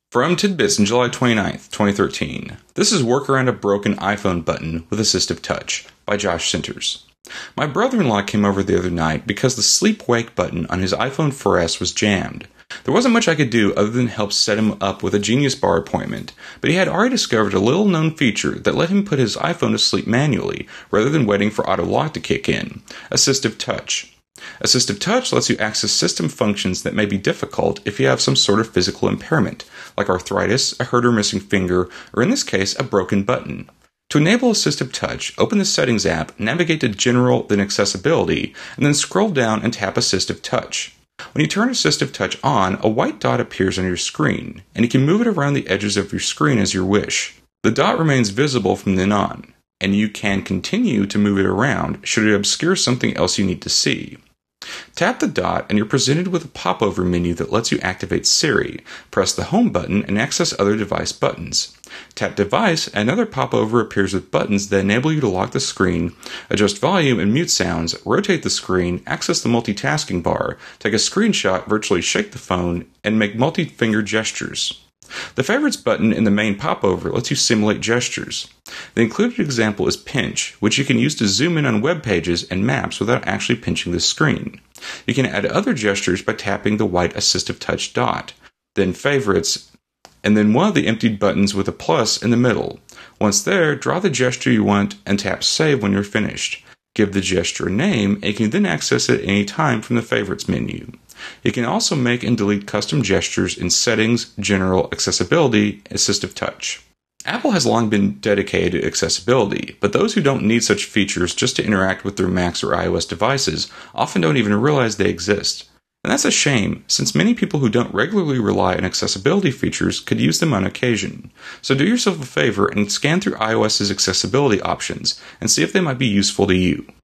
From Tidbits on July 29th, 2013. This is Work Around a Broken iPhone Button with Assistive Touch by Josh Sinters. My brother-in-law came over the other night because the sleep-wake button on his iPhone 4S was jammed. There wasn't much I could do other than help set him up with a Genius Bar appointment, but he had already discovered a little-known feature that let him put his iPhone to sleep manually rather than waiting for auto-lock to kick in: Assistive Touch. Assistive Touch lets you access system functions that may be difficult if you have some sort of physical impairment, like arthritis, a hurt or missing finger, or in this case, a broken button. To enable Assistive Touch, open the Settings app, navigate to General, then Accessibility, and then scroll down and tap Assistive Touch. When you turn Assistive Touch on, a white dot appears on your screen, and you can move it around the edges of your screen as you wish. The dot remains visible from then on, and you can continue to move it around should it obscure something else you need to see. Tap the dot and you're presented with a popover menu that lets you activate Siri. Press the Home button and access other device buttons. Tap Device, and another popover appears with buttons that enable you to lock the screen, adjust volume and mute sounds, rotate the screen, access the multitasking bar, take a screenshot, virtually shake the phone, and make multi-finger gestures. The Favorites button in the main popover lets you simulate gestures. The included example is Pinch, which you can use to zoom in on web pages and maps without actually pinching the screen. You can add other gestures by tapping the white Assistive Touch dot, then Favorites, and then one of the emptied buttons with a plus in the middle. Once there, draw the gesture you want and tap Save when you're finished. Give the gesture a name, and you can then access it at any time from the Favorites menu. You can also make and delete custom gestures in Settings, General, Accessibility, Assistive Touch. Apple has long been dedicated to accessibility, but those who don't need such features just to interact with their Macs or iOS devices often don't even realize they exist. And that's a shame, since many people who don't regularly rely on accessibility features could use them on occasion. So do yourself a favor and scan through iOS's accessibility options and see if they might be useful to you.